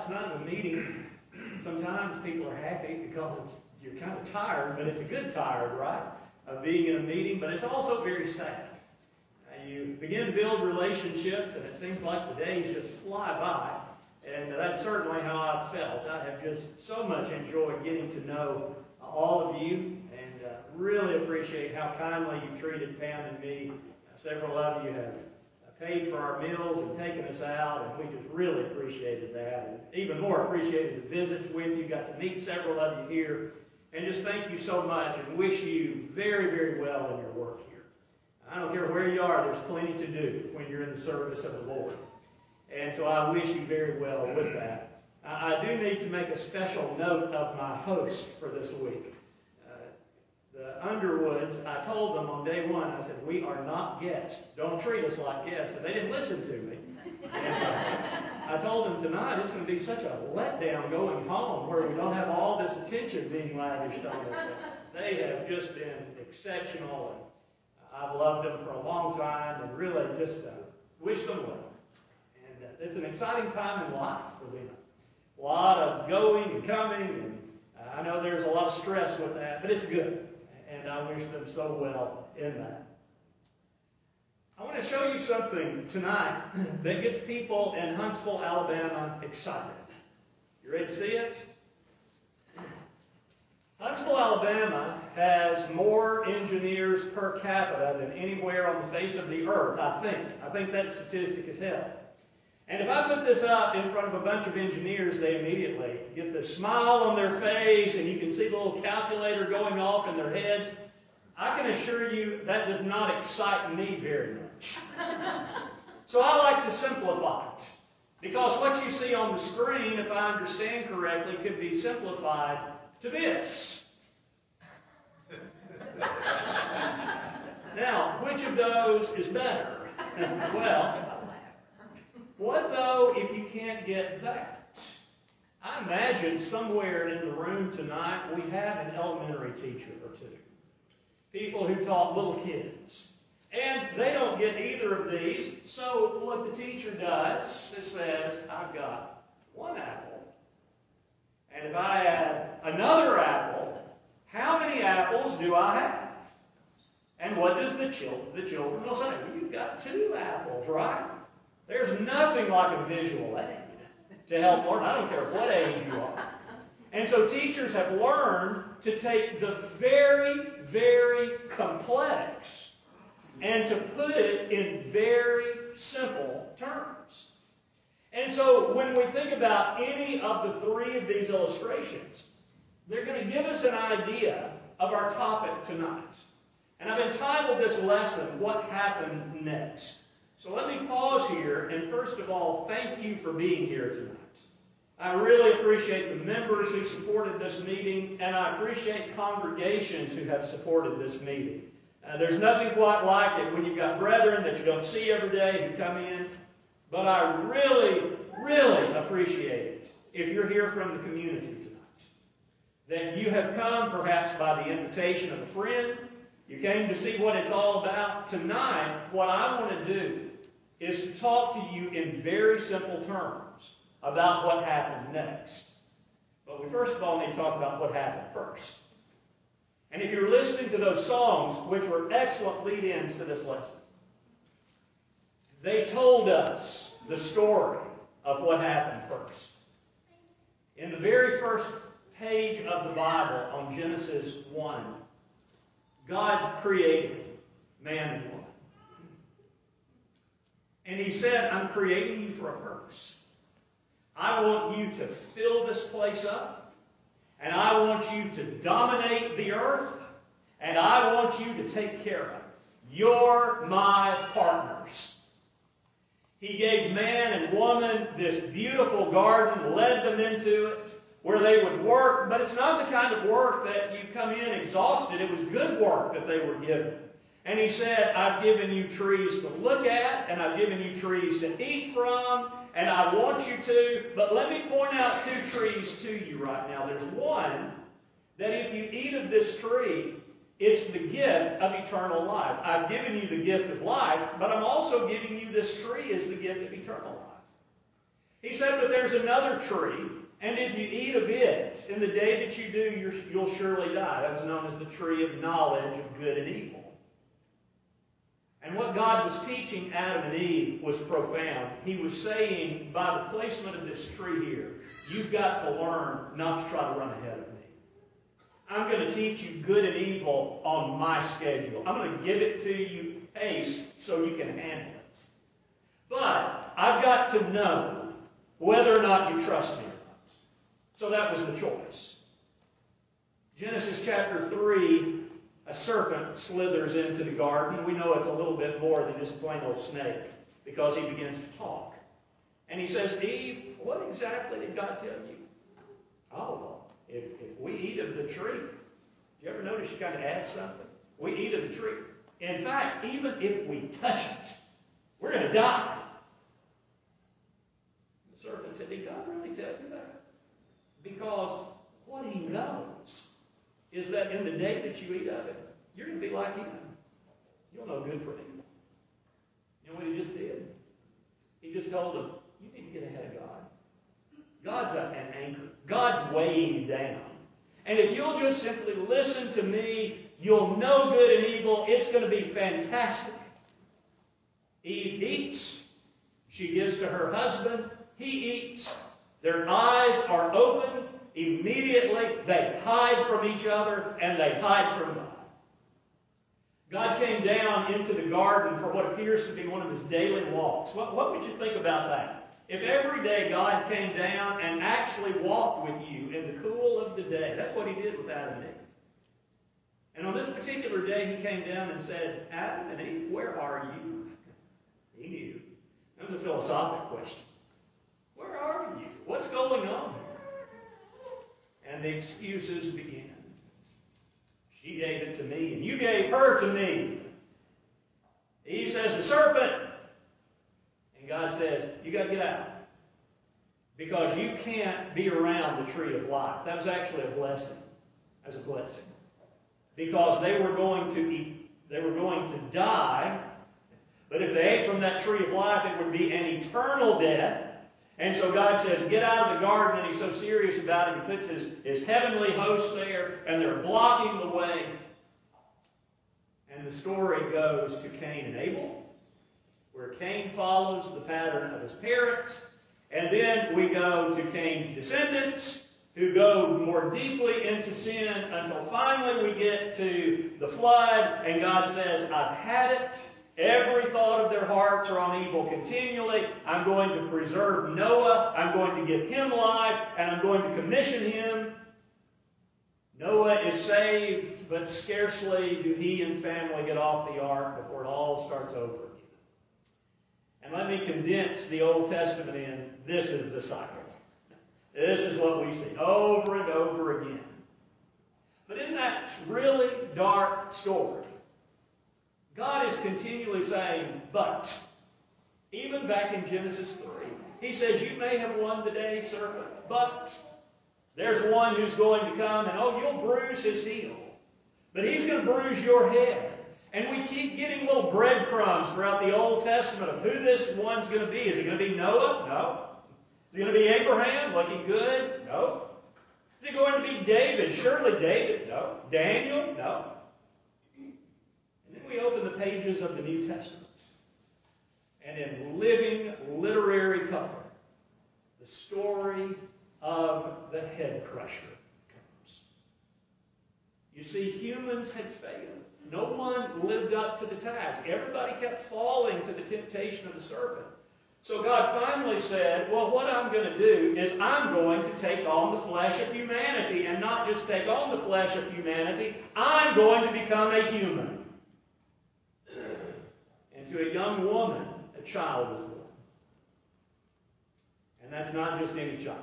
last night of the meeting, sometimes people are happy because you're kind of tired, but it's a good tired, right, of being in a meeting, but it's also very sad. You begin to build relationships, and it seems like the days just fly by, and that's certainly how I've felt. I have just so much enjoyed getting to know all of you, and really appreciate how kindly you treated Pam and me. Several of you have paid for our meals and taken us out, and we just really appreciated that. And even more appreciated the visits with you. Got to meet several of you here. And just thank you so much and wish you very, very well in your work here. I don't care where you are, there's plenty to do when you're in the service of the Lord. And so I wish you very well with that. I do need to make a special note of my host for this week. The Underwoods, I told them on day one, I said, we are not guests. Don't treat us like guests. But they didn't listen to me. And I told them tonight it's going to be such a letdown going home where we don't have all this attention being lavished on us. They have just been exceptional, and I've loved them for a long time and really just wish them well. And it's an exciting time in life for them. A lot of going and coming, and I know there's a lot of stress with that, but it's good. And I wish them so well in that. I want to show you something tonight that gets people in Huntsville, Alabama excited. You ready to see it? Huntsville, Alabama has more engineers per capita than anywhere on the face of the earth, I think. I think that statistic is held. And if I put this up in front of a bunch of engineers, they immediately get this smile on their face, and you can see the little calculator going off in their heads. I can assure you that does not excite me very much. So I like to simplify it. Because what you see on the screen, if I understand correctly, could be simplified to this. Now, which of those is better? Well, what though if you can't get that? I imagine somewhere in the room tonight we have an elementary teacher or two. People who taught little kids. And they don't get either of these. So what the teacher does is says, I've got one apple. And if I add another apple, how many apples do I have? And what does the children will say? Well, you've got 2 apples, right? There's nothing like a visual aid to help learn. I don't care what age you are. And so teachers have learned to take the very, very complex and to put it in very simple terms. And so when we think about any of the 3 of these illustrations, they're going to give us an idea of our topic tonight. And I've entitled this lesson, What Happened Next? So let me pause here and first of all, thank you for being here tonight. I really appreciate the members who supported this meeting, and I appreciate congregations who have supported this meeting. There's nothing quite like it when you've got brethren that you don't see every day who come in, but I really, really appreciate it if you're here from the community tonight. That you have come perhaps by the invitation of a friend, you came to see what it's all about. Tonight, what I want to do is to talk to you in very simple terms about what happened next. But we first of all need to talk about what happened first. And if you're listening to those songs, which were excellent lead-ins to this lesson, they told us the story of what happened first. In the very first page of the Bible on Genesis 1, God created man and woman. And He said, I'm creating you for a purpose. I want you to fill this place up, and I want you to dominate the earth, and I want you to take care of it. You're my partners. He gave man and woman this beautiful garden, led them into it, where they would work, but it's not the kind of work that you come in exhausted. It was good work that they were given. And He said, I've given you trees to look at, and I've given you trees to eat from, and I want you to, but let me point out 2 trees to you right now. There's one that if you eat of this tree, it's the gift of eternal life. I've given you the gift of life, but I'm also giving you this tree as the gift of eternal life. He said, but there's another tree, and if you eat of it, in the day that you do, you'll surely die. That was known as the tree of knowledge of good and evil. And what God was teaching Adam and Eve was profound. He was saying, by the placement of this tree here, you've got to learn not to try to run ahead of me. I'm going to teach you good and evil on my schedule. I'm going to give it to you paced so you can handle it. But I've got to know whether or not you trust me or not. So that was the choice. Genesis chapter 3, a serpent slithers into the garden. We know it's a little bit more than just a plain old snake because he begins to talk. And he says, Eve, what exactly did God tell you? Oh, well, if we eat of the tree, do you ever notice you kind of add something? We eat of the tree. In fact, even if we touch it, we're going to die. The serpent said, did God really tell you that? Because what he knows is that in the day that you eat of it, you're going to be like him. You'll know good from evil. You know what he just did? He just told them, you need to get ahead of God. God's an anchor. God's weighing you down. And if you'll just simply listen to me, you'll know good and evil. It's going to be fantastic. Eve eats. She gives to her husband. He eats. Their eyes are opened. Immediately, they hide from each other, and they hide from God. God came down into the garden for what appears to be one of his daily walks. What would you think about that? If every day God came down and actually walked with you in the cool of the day. That's what he did with Adam and Eve. And on this particular day, he came down and said, Adam and Eve, where are you? He knew. That was a philosophical question. Where are you? What's going on? And the excuses began. She gave it to me, and you gave her to me. Eve says, the serpent. And God says, you got to get out. Because you can't be around the tree of life. That was actually a blessing. That was a blessing. Because they were going to die. But if they ate from that tree of life, it would be an eternal death. And so God says, get out of the garden, and he's so serious about it, he puts his heavenly host there, and they're blocking the way. And the story goes to Cain and Abel, where Cain follows the pattern of his parents. And then we go to Cain's descendants, who go more deeply into sin, until finally we get to the flood, and God says, I've had it. Every thought of their hearts are on evil continually. I'm going to preserve Noah. I'm going to give him life, and I'm going to commission him. Noah is saved, but scarcely do he and family get off the ark before it all starts over again. And let me condense the Old Testament in, this is the cycle. This is what we see over and over again. But in that really dark story, God is continually saying, but, even back in Genesis 3, he says, you may have won the day, serpent, but there's one who's going to come, and you'll bruise his heel. But he's going to bruise your head. And we keep getting little breadcrumbs throughout the Old Testament of who this one's going to be. Is it going to be Noah? No. Is it going to be Abraham? Looking good? No. Is it going to be David? Surely David? No. Daniel? No. And then we open the pages of the New Testament. And in living literary color, the story of the head crusher comes. You see, humans had failed. No one lived up to the task. Everybody kept falling to the temptation of the serpent. So God finally said, well, what I'm going to do is I'm going to take on the flesh of humanity. And not just take on the flesh of humanity, I'm going to become a human. And to a young woman, a child is born. And that's not just any child.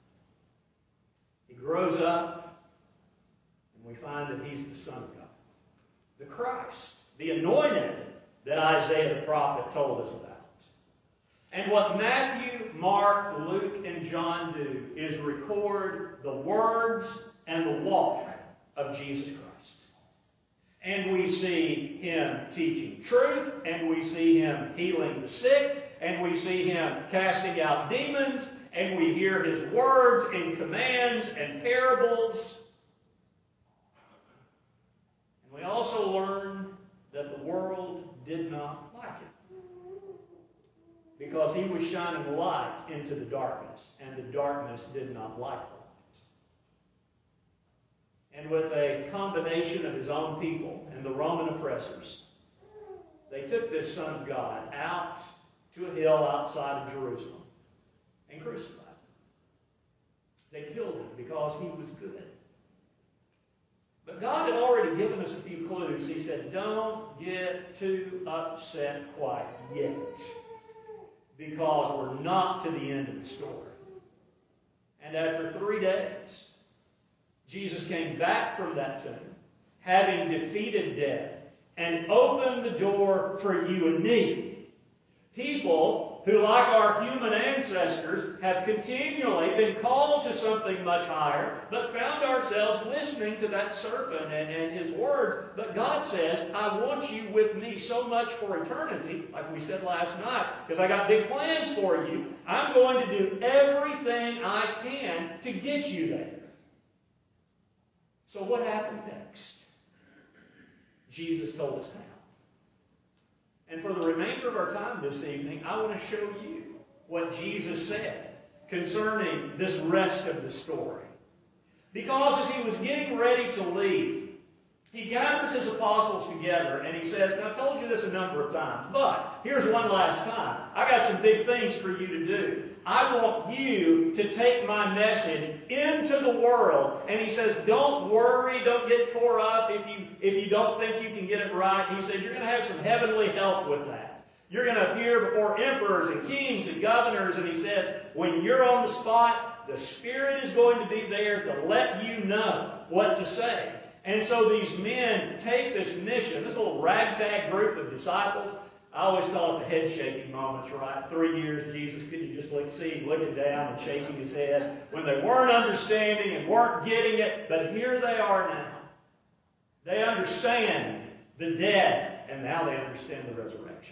He grows up, and we find that he's the Son of God. The Christ, the anointed that Isaiah the prophet told us about. And what Matthew, Mark, Luke, and John do is record the words and the walk of Jesus Christ. And we see him teaching truth, and we see him healing the sick, and we see him casting out demons, and we hear his words and commands and parables. And we also learn that the world did not like him, because he was shining light into the darkness, and the darkness did not like the light. And with a combination of his own people and the Roman oppressors, they took this Son of God out to a hill outside of Jerusalem and crucified him. They killed him because he was good. But God had already given us a few clues. He said, don't get too upset quite yet, because we're not to the end of the story. And after 3 days, Jesus came back from that tomb, having defeated death, and opened the door for you and me. People who, like our human ancestors, have continually been called to something much higher, but found ourselves listening to that serpent and his words. But God says, I want you with me so much for eternity, like we said last night, because I got big plans for you. I'm going to do everything I can to get you there. So what happened next? Jesus told us how. And for the remainder of our time this evening, I want to show you what Jesus said concerning this rest of the story. Because as he was getting ready to leave, he gathers his apostles together and he says, and I've told you this a number of times, but here's one last time. I got some big things for you to do. I want you to take my message into the world. And he says, don't worry, don't get tore up if you don't think you can get it right. He said, you're going to have some heavenly help with that. You're going to appear before emperors and kings and governors. And he says, when you're on the spot, the Spirit is going to be there to let you know what to say. And so these men take this mission, this little ragtag group of disciples. I always call it the head-shaking moments, right? 3 years, Jesus couldn't just see looking down and shaking his head when they weren't understanding and weren't getting it. But here they are now. They understand the death, and now they understand the resurrection.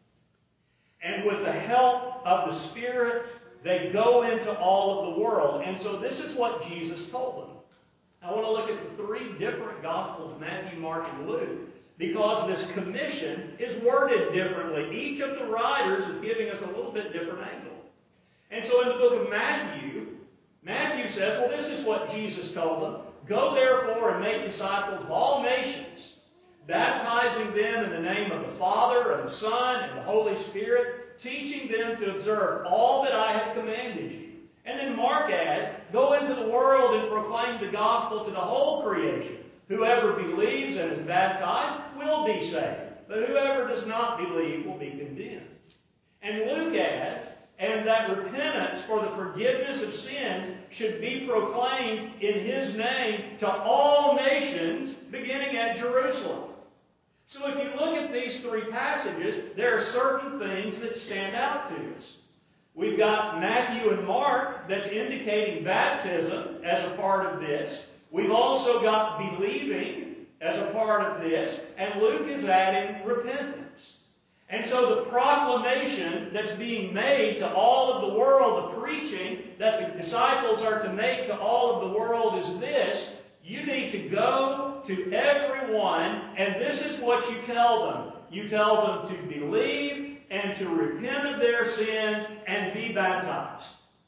And with the help of the Spirit, they go into all of the world. And so this is what Jesus told them. I want to look at the 3 different Gospels, Matthew, Mark, and Luke, because this commission is worded differently. Each of the writers is giving us a little bit different angle. And so in the book of Matthew, Matthew says, well, this is what Jesus told them. Go therefore and make disciples of all nations, baptizing them in the name of the Father and the Son and the Holy Spirit, teaching them to observe all that I have commanded you. And then Mark adds, go into the world and proclaim the gospel to the whole creation. Whoever believes and is baptized will be saved, but whoever does not believe will be condemned. And Luke adds, and that repentance for the forgiveness of sins should be proclaimed in his name to all nations, beginning at Jerusalem. So if you look at these 3 passages, there are certain things that stand out to us. We've got Matthew and Mark that's indicating baptism as a part of this. We've also got believing as a part of this. And Luke is adding repentance. And so the proclamation that's being made to all of the world, the preaching that the disciples are to make to all of the world is this. You need to go to everyone, and this is what you tell them. You tell them to believe and to repent of their sins and be baptized.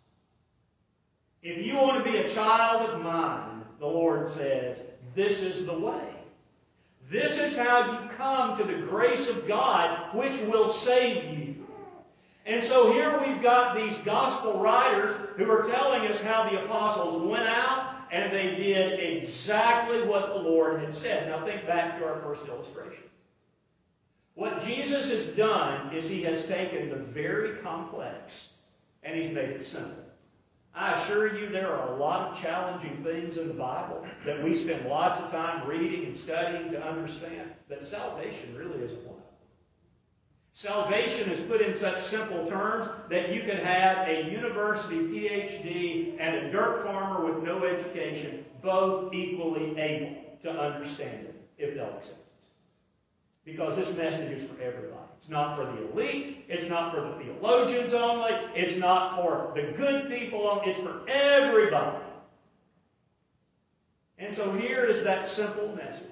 If you want to be a child of mine, the Lord says, this is the way. This is how you come to the grace of God, which will save you. And so here we've got these gospel writers who are telling us how the apostles went out and they did exactly what the Lord had said. Now think back to our first illustration. What Jesus has done is he has taken the very complex and he's made it simple. I assure you there are a lot of challenging things in the Bible that we spend lots of time reading and studying to understand, but salvation really isn't one of them. Salvation is put in such simple terms that you can have a university PhD and a dirt farmer with no education both equally able to understand it if they'll accept it. Because this message is for everybody. It's not for the elite. It's not for the theologians only. It's not for the good people only. It's for everybody. And so here is that simple message.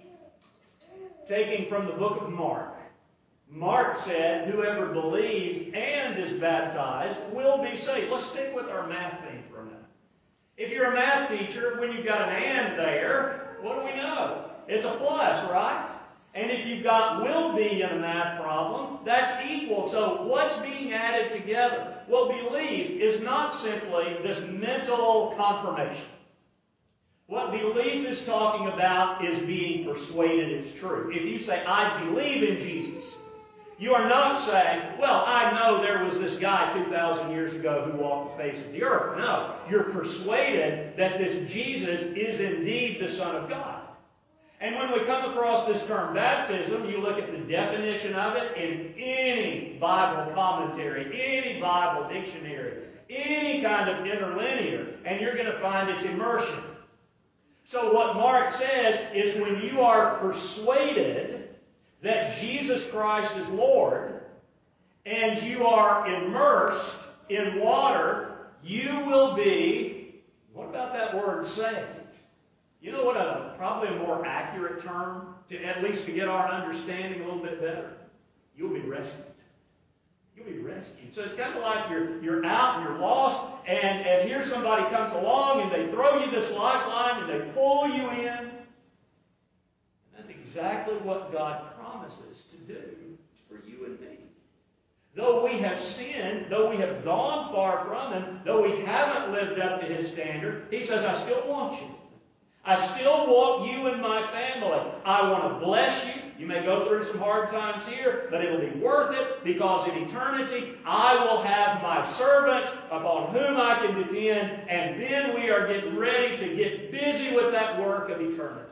Taking from the book of Mark. Mark said, whoever believes and is baptized will be saved. Let's stick with our math theme for a minute. If you're a math teacher, when you've got an and there, what do we know? It's a plus, right? And if you've got will be in a math problem, that's equal. So what's being added together? Well, belief is not simply this mental confirmation. What belief is talking about is being persuaded it's true. If you say, I believe in Jesus, you are not saying, well, I know there was this guy 2,000 years ago who walked the face of the earth. No, you're persuaded that this Jesus is indeed the Son of God. And when we come across this term baptism, you look at the definition of it in any Bible commentary, any Bible dictionary, any kind of interlinear, and you're going to find it's immersion. So what Mark says is when you are persuaded that Jesus Christ is Lord, and you are immersed in water, you will be, what about that word saved? You know what probably a more accurate term, at least to get our understanding a little bit better? You'll be rescued. You'll be rescued. So it's kind of like you're out and you're lost, and here somebody comes along and they throw you this lifeline and they pull you in. And that's exactly what God promises to do for you and me. Though we have sinned, though we have gone far from Him, though we haven't lived up to His standard, He says, I still want you. I still want you in my family. I want to bless you. You may go through some hard times here, but it'll be worth it because in eternity I will have my servants upon whom I can depend, and then we are getting ready to get busy with that work of eternity.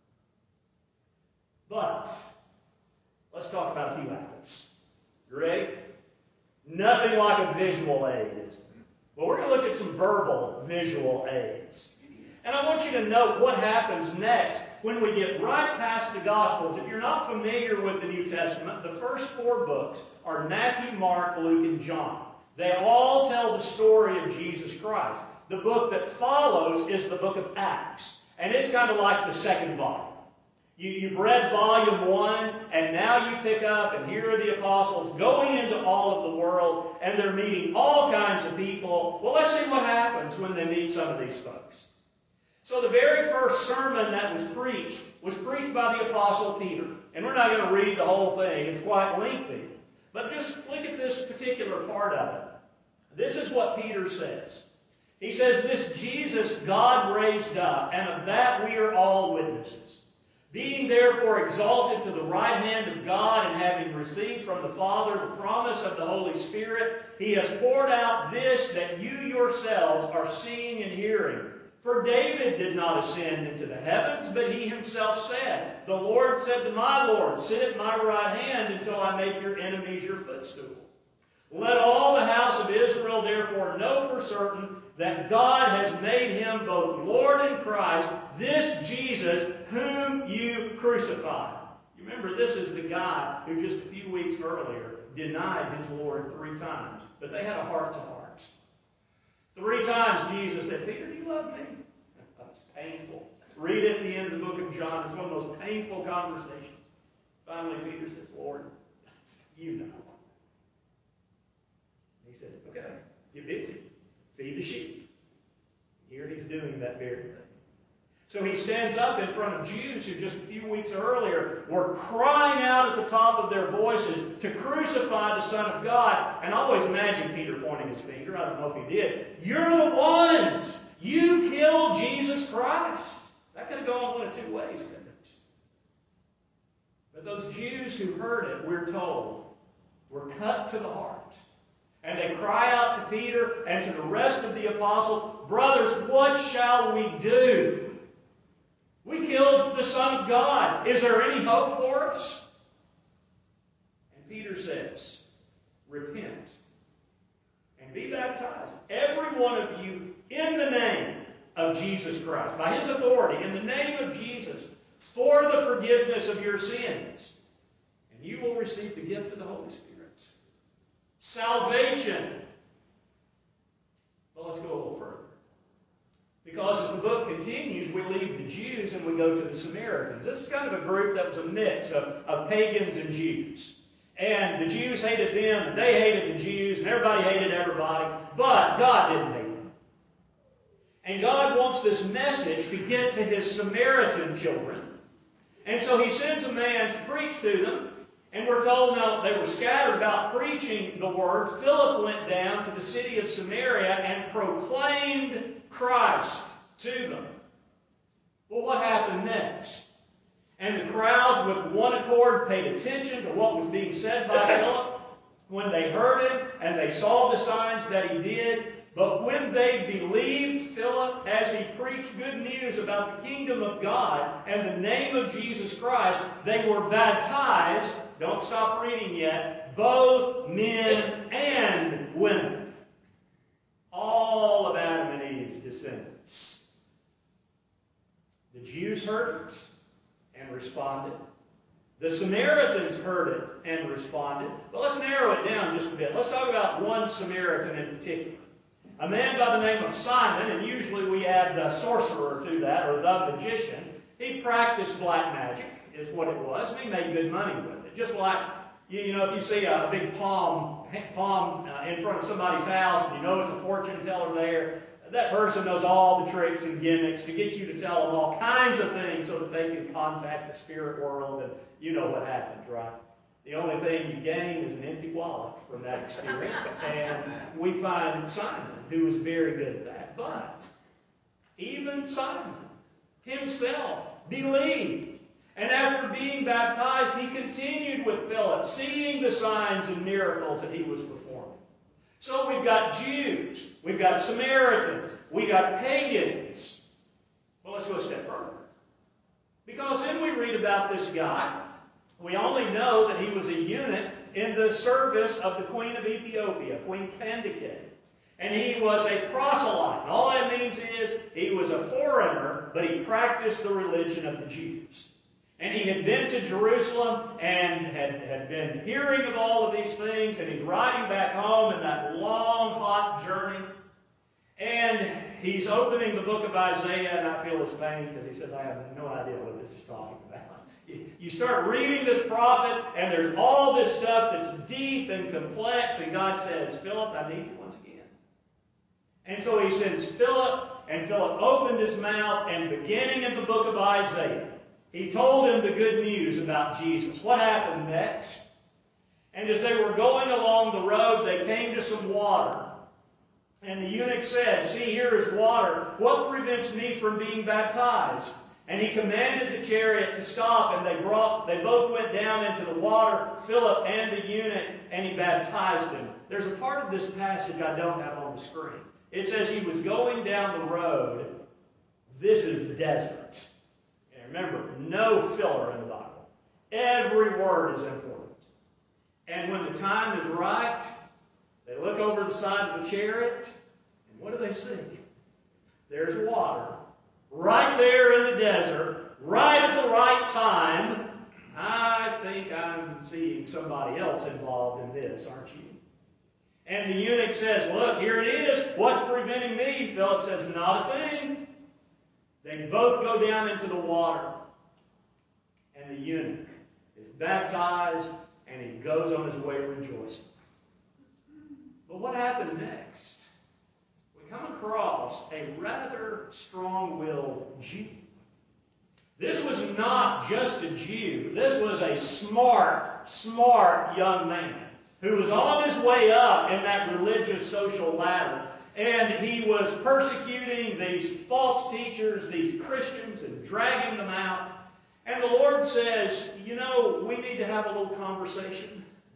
But let's talk about a few apples. You ready? Nothing like a visual aid, is it? But we're going to look at some verbal visual aids. And I want you to note what happens next when we get right past the Gospels. If you're not familiar with the New Testament, the first 4 books are Matthew, Mark, Luke, and John. They all tell the story of Jesus Christ. The book that follows is the book of Acts. And it's kind of like the second volume. You've read volume 1, and now you pick up, and here are the apostles going into all of the world, and they're meeting all kinds of people. Well, let's see what happens when they meet some of these folks. So the very first sermon that was preached by the Apostle Peter. And we're not going to read the whole thing. It's quite lengthy. But just look at this particular part of it. This is what Peter says. He says, this Jesus God raised up, and of that we are all witnesses. Being therefore exalted to the right hand of God, and having received from the Father the promise of the Holy Spirit, He has poured out this that you yourselves are seeing and hearing. For David did not ascend into the heavens, but he himself said, the Lord said to my Lord, sit at my right hand until I make your enemies your footstool. Let all the house of Israel therefore know for certain that God has made Him both Lord and Christ, this Jesus whom you crucified. You remember, this is the guy who just a few weeks earlier denied his Lord 3 times. But they had a heart-to-heart. 3 times Jesus said, Peter, do you love me? That's painful. Read it at the end of the book of John. It's one of the most painful conversations. Finally, Peter says, Lord, you know. He said, okay, get busy. Feed the sheep. Here he's doing that very thing. So he stands up in front of Jews who just a few weeks earlier were crying out at the top of their voices to crucify the Son of God. And I always imagine Peter pointing his finger. I don't know if he did. You're the ones. You killed Jesus Christ. That could have gone one of 2 ways, couldn't it? But those Jews who heard it, we're told, were cut to the heart. And they cry out to Peter and to the rest of the apostles, brothers, what shall we do? We killed the Son of God. Is there any hope for us? And Peter says, repent and be baptized, every one of you, in the name of Jesus Christ, by His authority, in the name of Jesus, for the forgiveness of your sins. and you will receive the gift of the Holy Spirit. Salvation. Well, let's go a little further. Because as the book continues, we leave the Jews and we go to the Samaritans. This is kind of a group that was a mix of pagans and Jews. And the Jews hated them, and they hated the Jews, and everybody hated everybody. But God didn't hate them. And God wants this message to get to His Samaritan children. And so He sends a man to preach to them. And we're told now they were scattered about preaching the word. Philip went down to the city of Samaria and proclaimed Christ to them. Well, what happened next? And the crowds with one accord paid attention to what was being said by Philip when they heard him and they saw the signs that he did. But when they believed Philip as he preached good news about the kingdom of God and the name of Jesus Christ, they were baptized. Don't stop reading yet. Both men and women. All of Adam and Eve's descendants. The Jews heard it and responded. The Samaritans heard it and responded. But let's narrow it down just a bit. Let's talk about one Samaritan in particular. A man by the name of Simon, and usually we add the sorcerer to that, or the magician. He practiced black magic, is what it was, and he made good money with it. Just like, you know, if you see a big palm in front of somebody's house, and you know it's a fortune teller there, that person knows all the tricks and gimmicks to get you to tell them all kinds of things so that they can contact the spirit world, and you know what happens, right? The only thing you gain is an empty wallet from that experience. And we find Simon, who was very good at that. But even Simon himself believed. And after being baptized, he continued with Philip, seeing the signs and miracles that he was performing. So we've got Jews, we've got Samaritans, we've got pagans. Well, let's go a step further. Because then we read about this guy. We only know that he was a eunuch in the service of the Queen of Ethiopia, Queen Candace. And he was a proselyte. And all that means is he was a foreigner, but he practiced the religion of the Jews. And he had been to Jerusalem and had been hearing of all of these things, and he's riding back home in that long, hot journey. And he's opening the book of Isaiah, and I feel his pain because he says, I have no idea what this is talking about. You start reading this prophet, and there's all this stuff that's deep and complex, and God says, Philip, I need you once again. And so he sends Philip, and Philip opened his mouth, and beginning in the book of Isaiah, he told him the good news about Jesus. What happened next? And as they were going along the road, they came to some water. And the eunuch said, see, here is water. What prevents me from being baptized? And he commanded the chariot to stop, and they both went down into the water, Philip and the eunuch, and he baptized them. There's a part of this passage I don't have on the screen. It says he was going down the road. This is the desert. And remember, no filler in the Bible. Every word is important. And when the time is right, they look over the side of the chariot, and what do they see? There's water. Right there in the desert, right at the right time. I think I'm seeing somebody else involved in this, aren't you? And the eunuch says, look, here it is. What's preventing me? Philip says, not a thing. They both go down into the water. And the eunuch is baptized, and he goes on his way rejoicing. But what happened next? Come across a rather strong-willed Jew. This was not just a Jew. This was a smart young man who was on his way up in that religious social ladder. And he was persecuting these false teachers, these Christians, and dragging them out. And the Lord says, you know, we need to have a little conversation.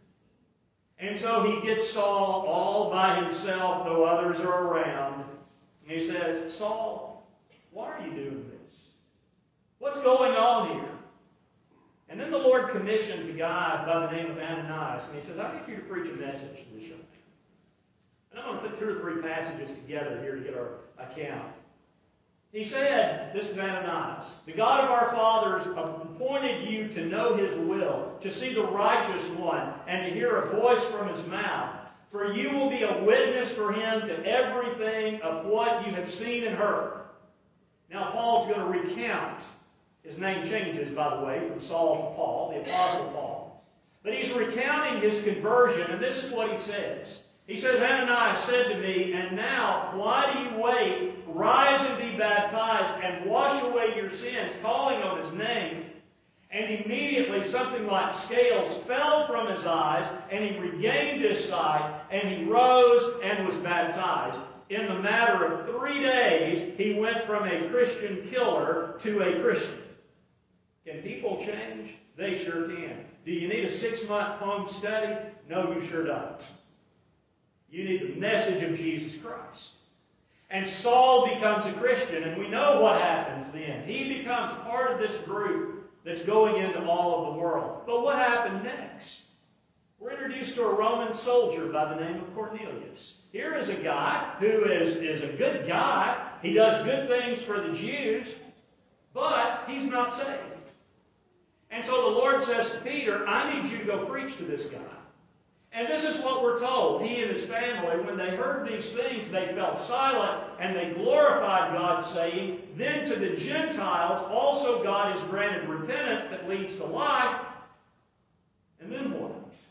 And so he gets Saul all by himself, though others are around. And he says, Saul, why are you doing this? What's going on here? And then the Lord commissions a guy by the name of Ananias. And he says, I need you to preach a message to this young man. And I'm going to put 2 or 3 passages together here to get our account. He said, this is Ananias, the God of our fathers appointed you to know His will, to see the righteous one, and to hear a voice from His mouth. For you will be a witness for Him to everything of what you have seen and heard. Now Paul's going to recount. His name changes, by the way, from Saul to Paul, the Apostle Paul. But he's recounting his conversion, and this is what he says. He says, Ananias said to me, and now, why do you wait? Rise and be baptized and wash away your sins, calling on His name. And immediately something like scales fell from his eyes, and he regained his sight, and he rose and was baptized. In the matter of 3 days, he went from a Christian killer to a Christian. Can people change? They sure can. Do you need a 6-month home study? No, you sure don't. You need the message of Jesus Christ. And Saul becomes a Christian, and we know what happens then. He becomes part of this group that's going into all of the world. But what happened next? We're introduced to a Roman soldier by the name of Cornelius. Here is a guy who is a good guy. He does good things for the Jews, but he's not saved. And so the Lord says to Peter, I need you to go preach to this guy. And this is what we're told. He and his family, when they heard these things, they fell silent and they glorified God, saying, then to the Gentiles also God has granted repentance that leads to life. And then what?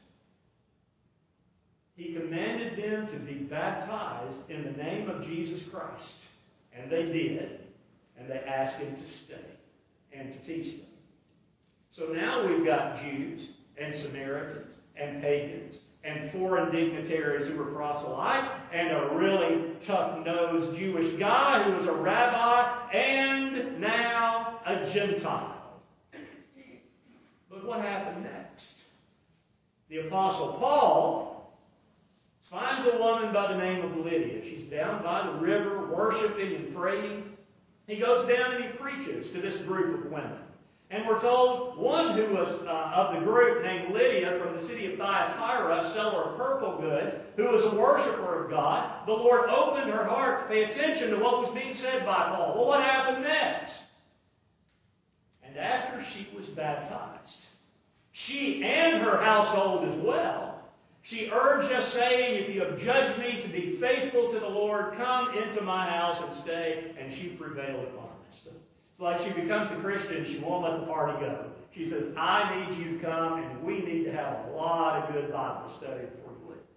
He commanded them to be baptized in the name of Jesus Christ. And they did. And they asked him to stay and to teach them. So now we've got Jews and Samaritans and pagans and foreign dignitaries who were proselytes and a really tough-nosed Jewish guy who was a rabbi and now a Gentile. But what happened next? The Apostle Paul finds a woman by the name of Lydia. She's down by the river worshiping and praying. He goes down and he preaches to this group of women. And we're told one who was of the group named Lydia from the city of Thyatira, a seller of purple goods, who was a worshiper of God, the Lord opened her heart to pay attention to what was being said by Paul. Well, what happened next? And after she was baptized, she and her household as well, she urged us, saying, if you have judged me to be faithful to the Lord, come into my house and stay. And she prevailed upon us. It's like she becomes a Christian, she won't let the party go. She says, I need you to come, and we need to have a lot of good Bible study before you leave.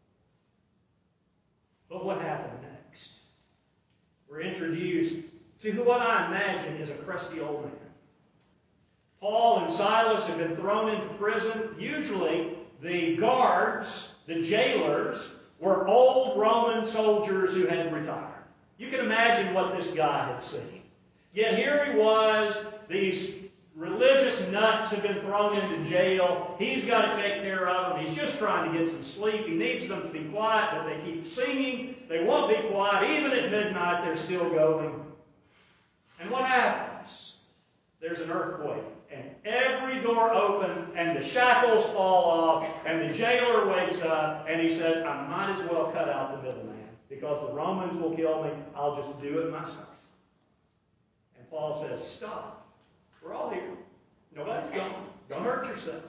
But what happened next? We're introduced to what I imagine is a crusty old man. Paul and Silas have been thrown into prison. Usually, the guards, the jailers, were old Roman soldiers who had retired. You can imagine what this guy had seen. Yet here he was, these religious nuts have been thrown into jail. He's got to take care of them. He's just trying to get some sleep. He needs them to be quiet, but they keep singing. They won't be quiet. Even at midnight, they're still going. And what happens? There's an earthquake, and every door opens, and the shackles fall off, and the jailer wakes up, and he says, I might as well cut out the middleman, because the Romans will kill me. I'll just do it myself. Paul says, stop. We're all here. Nobody's gone. Don't hurt yourself.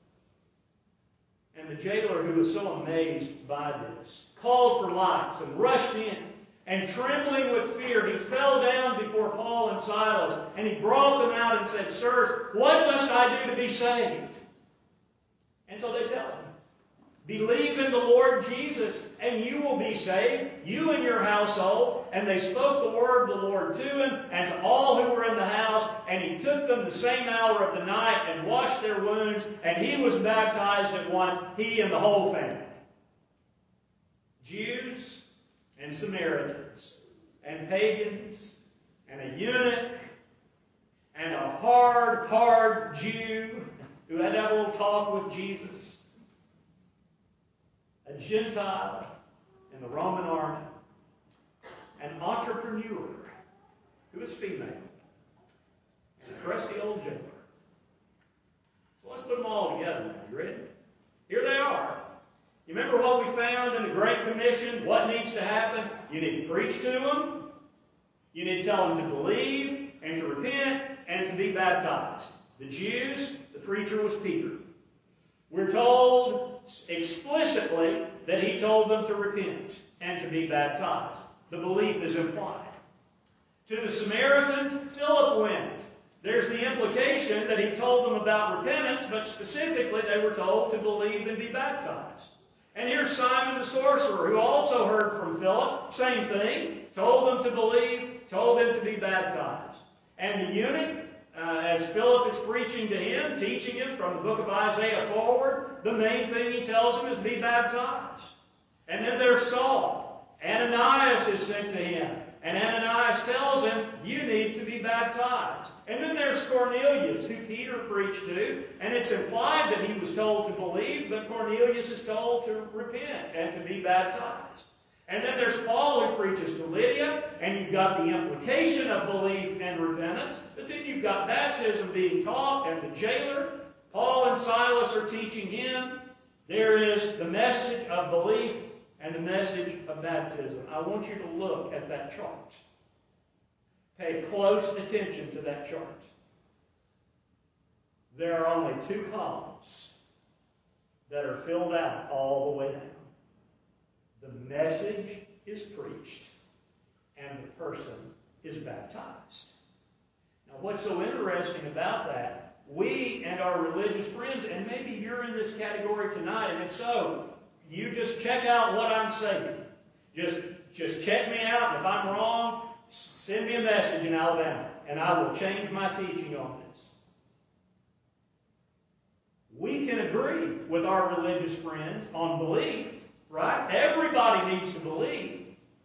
And the jailer, who was so amazed by this, called for lights and rushed in. And trembling with fear, he fell down before Paul and Silas. And he brought them out and said, sirs, what must I do to be saved? And so they tell him, believe in the Lord Jesus, and you will be saved, you and your household. And they spoke the word of the Lord to him and to all who were in the house. And he took them the same hour of the night and washed their wounds. And he was baptized at once, he and the whole family. Jews and Samaritans and pagans and a eunuch and a hard Jew who had to have a little talk with Jesus. A Gentile in the Roman army, an entrepreneur who is female, and a crusty old jailer. So let's put them all together now. You ready? Here they are. You remember what we found in the Great Commission? What needs to happen? You need to preach to them. You need to tell them to believe and to repent and to be baptized. The Jews, the preacher was Peter. We're told explicitly that he told them to repent and to be baptized. The belief is implied. To the Samaritans, Philip went. There's the implication that he told them about repentance, but specifically they were told to believe and be baptized. And here's Simon the sorcerer, who also heard from Philip. Same thing. Told them to believe, told them to be baptized. And the eunuch, as Philip is preaching to him, teaching him from the book of Isaiah forward, the main thing he tells him is be baptized. And then there's Saul. Ananias is sent to him. And Ananias tells him, you need to be baptized. And then there's Cornelius, who Peter preached to. And it's implied that he was told to believe, but Cornelius is told to repent and to be baptized. And then there's Paul, who preaches to Lydia. And you've got the implication of belief and repentance. But then you've got baptism being taught and the jailer. Paul and Silas are teaching him. There is the message of belief and the message of baptism. I want you to look at that chart. Pay close attention to that chart. There are only two columns that are filled out all the way down. The message is preached, and the person is baptized. Now, what's so interesting about that, we and our religious friends, and maybe you're in this category tonight, and if so, you just check out what I'm saying. Just check me out. If I'm wrong, send me a message in Alabama, and I will change my teaching on this. We can agree with our religious friends on belief, right? Everybody needs to believe.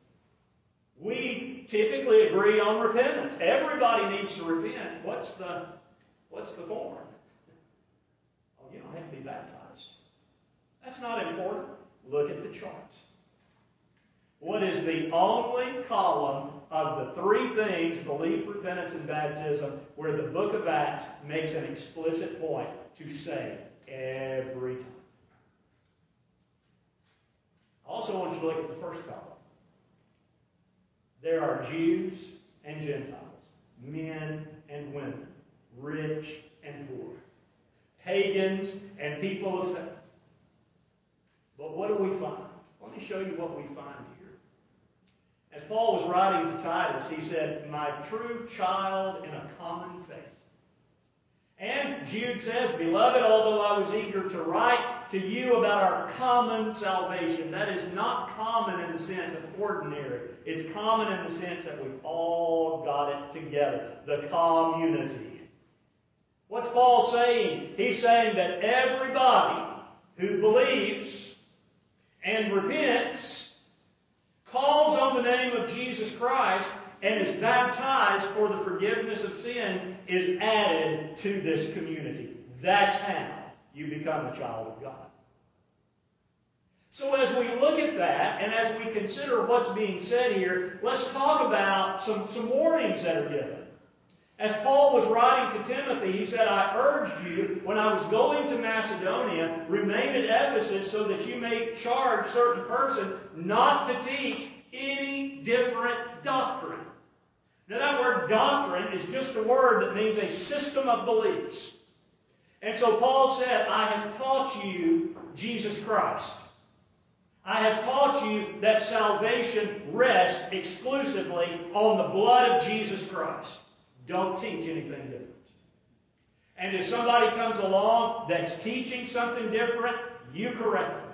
We typically agree on repentance. Everybody needs to repent. What's the form? Oh, you don't have to be baptized. That's not important. Look at the chart. What is the only column of the three things, belief, repentance, and baptism, where the book of Acts makes an explicit point to say every time? I also want you to look at the first column. There are Jews and Gentiles, men and women, rich and poor, pagans and people of faith. But what do we find? Let me show you what we find here. As Paul was writing to Titus, he said, my true child in a common faith. And Jude says, beloved, although I was eager to write to you about our common salvation. That is not common in the sense of ordinary. It's common in the sense that we've all got it together. The community. What's Paul saying? He's saying that everybody who believes and repents, calls on the name of Jesus Christ, and is baptized for the forgiveness of sins, is added to this community. That's how you become a child of God. So as we look at that, and as we consider what's being said here, let's talk about some warnings that are given. As Paul was writing to Timothy, he said, I urged you, when I was going to Macedonia, remain at Ephesus so that you may charge certain persons not to teach any different doctrine. Now that word doctrine is just a word that means a system of beliefs. And so Paul said, I have taught you Jesus Christ. I have taught you that salvation rests exclusively on the blood of Jesus Christ. Don't teach anything different. And if somebody comes along that's teaching something different, you correct them.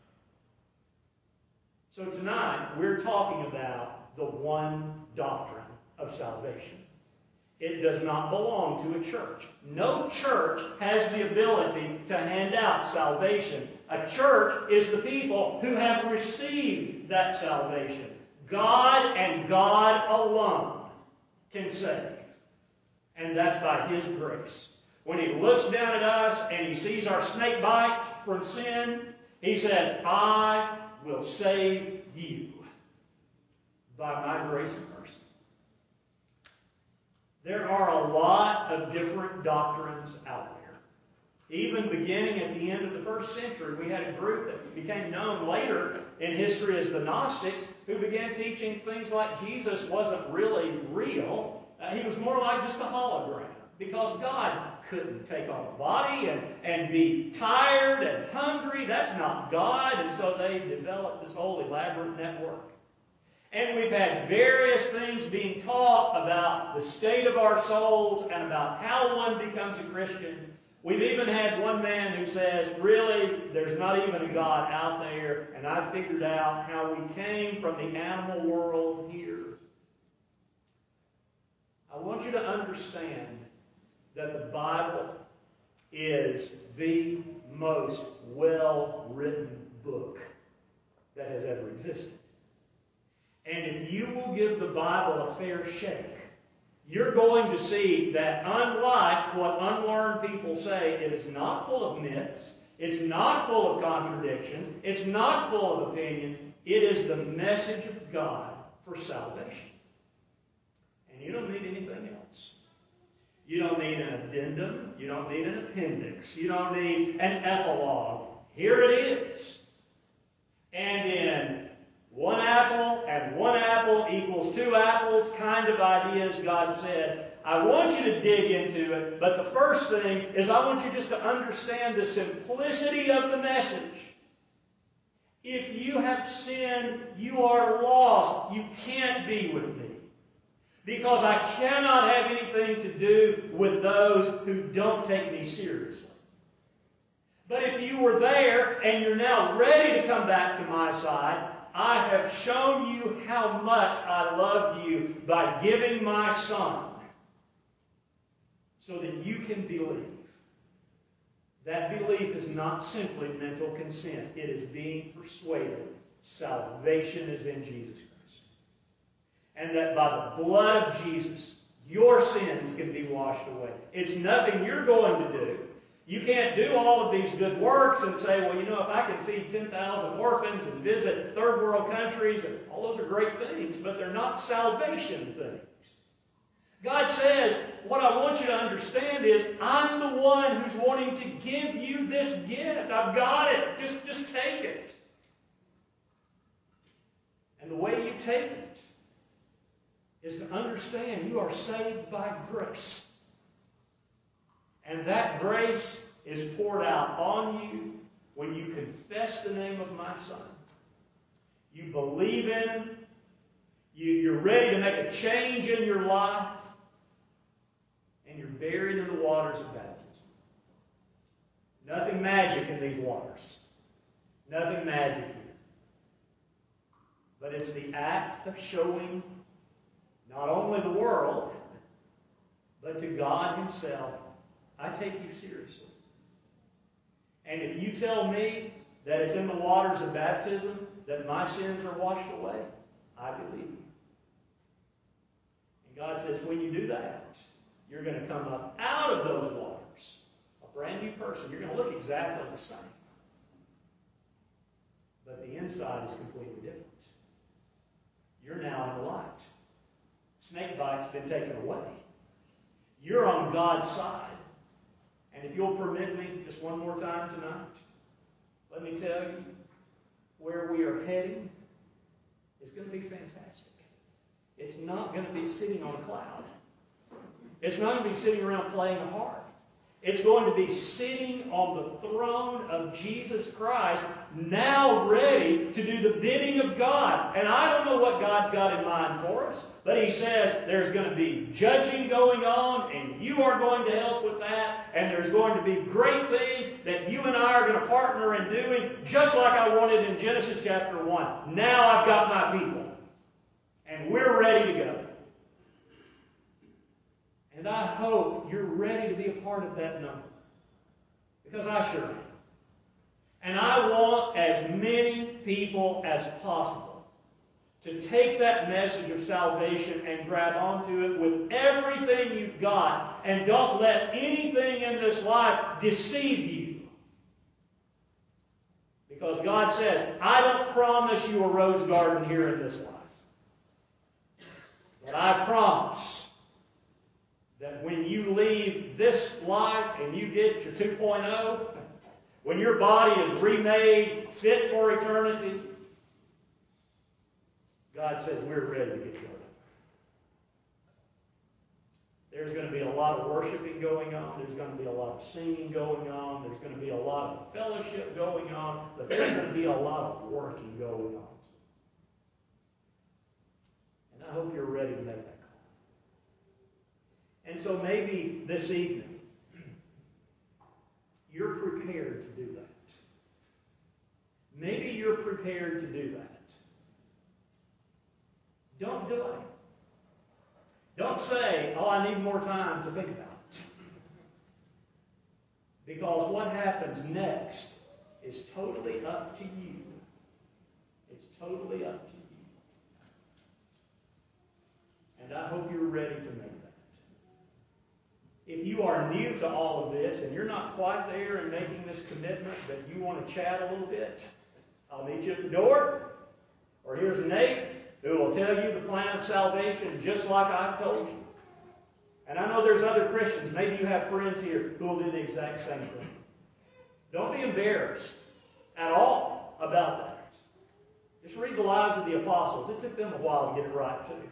So tonight, we're talking about the one doctrine of salvation. It does not belong to a church. No church has the ability to hand out salvation. A church is the people who have received that salvation. God and God alone can save. And that's by His grace. When He looks down at us and He sees our snake bites from sin, He says, I will save you by my grace and mercy. There are a lot of different doctrines out there. Even beginning at the end of the first century, we had a group that became known later in history as the Gnostics, who began teaching things like Jesus wasn't really real. He was more like just a hologram, because God couldn't take on a body and be tired and hungry. That's not God. And so they developed this whole elaborate network. And we've had various things being taught about the state of our souls and about how one becomes a Christian. We've even had one man who says, really, there's not even a God out there, and I figured out how we came from the animal world here. I want you to understand that the Bible is the most well-written book that has ever existed. And if you will give the Bible a fair shake, you're going to see that unlike what unlearned people say, it is not full of myths, it's not full of contradictions, it's not full of opinions. It is the message of God for salvation. And you don't need anything else. You don't need an addendum. You don't need an appendix. You don't need an epilogue. Here it is. And in one apple and one apple equals two apples kind of ideas, God said, I want you to dig into it, but the first thing is I want you just to understand the simplicity of the message. If you have sinned, you are lost. You can't be with me. Because I cannot have anything to do with those who don't take me seriously. But if you were there and you're now ready to come back to my side, I have shown you how much I love you by giving my Son so that you can believe. That belief is not simply mental consent. It is being persuaded salvation is in Jesus Christ. And that by the blood of Jesus, your sins can be washed away. It's nothing you're going to do. You can't do all of these good works and say, well, you know, if I can feed 10,000 orphans and visit third world countries, and all those are great things, but they're not salvation things. God says, what I want you to understand is, I'm the one who's wanting to give you this gift. I've got it. Just take it. And the way you take it is to understand you are saved by grace. And that grace is poured out on you when you confess the name of my Son. You believe in Him. You're ready to make a change in your life. And you're buried in the waters of baptism. Nothing magic in these waters. Nothing magic here. But it's the act of showing not only the world, but to God Himself, I take you seriously. And if you tell me that it's in the waters of baptism that my sins are washed away, I believe you. And God says, when you do that, you're going to come up out of those waters a brand new person. You're going to look exactly the same. But the inside is completely different. You're now in the light. Snake bite's been taken away. You're on God's side. And if you'll permit me just one more time tonight, let me tell you, where we are heading is going to be fantastic. It's not going to be sitting on a cloud. It's not going to be sitting around playing a harp. It's going to be sitting on the throne of Jesus Christ, now ready to do the bidding of God. And I don't know what God's got in mind for us, but He says there's going to be judging going on, and you are going to help with that, and there's going to be great things that you and I are going to partner in doing, just like I wanted in Genesis chapter 1. Now I've got my people, and we're ready to go. And I hope you're ready to be a part of that number. Because I sure am. And I want as many people as possible to take that message of salvation and grab onto it with everything you've got. And don't let anything in this life deceive you. Because God says, I don't promise you a rose garden here in this life. But I promise that when you leave this life and you get your 2.0, when your body is remade, fit for eternity, God says we're ready to get going. There's going to be a lot of worshiping going on. There's going to be a lot of singing going on. There's going to be a lot of fellowship going on. But there's going to be a lot of working going on. And I hope you're ready to make that call. And so maybe this evening, you're prepared to do that. Maybe you're prepared to do that. Don't delay. Don't say, oh, I need more time to think about it. Because what happens next is totally up to you. It's totally up to you. And I hope you're ready to make that. If you are new to all of this and you're not quite there in making this commitment, but you want to chat a little bit, I'll meet you at the door. Or here's Nate, who will tell you the plan of salvation just like I've told you. And I know there's other Christians, maybe you have friends here who will do the exact same thing. Don't be embarrassed at all about that. Just read the lives of the apostles. It took them a while to get it right too.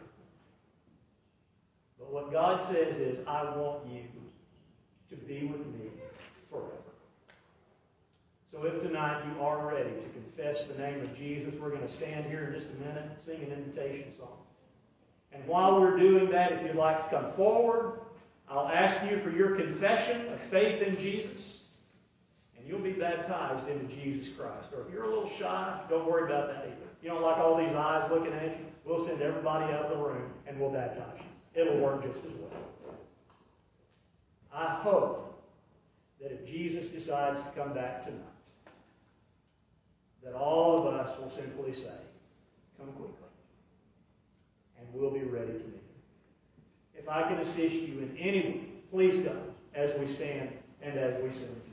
But what God says is, I want you to be with me forever. So if tonight you are ready to confess the name of Jesus, we're going to stand here in just a minute and sing an invitation song. And while we're doing that, if you'd like to come forward, I'll ask you for your confession of faith in Jesus. And you'll be baptized into Jesus Christ. Or if you're a little shy, don't worry about that either. You don't like all these eyes looking at you, we'll send everybody out of the room and we'll baptize you. It'll work just as well. I hope that if Jesus decides to come back tonight, that all of us will simply say, come quickly. And we'll be ready to meet him. If I can assist you in any way, please come as we stand and as we sing.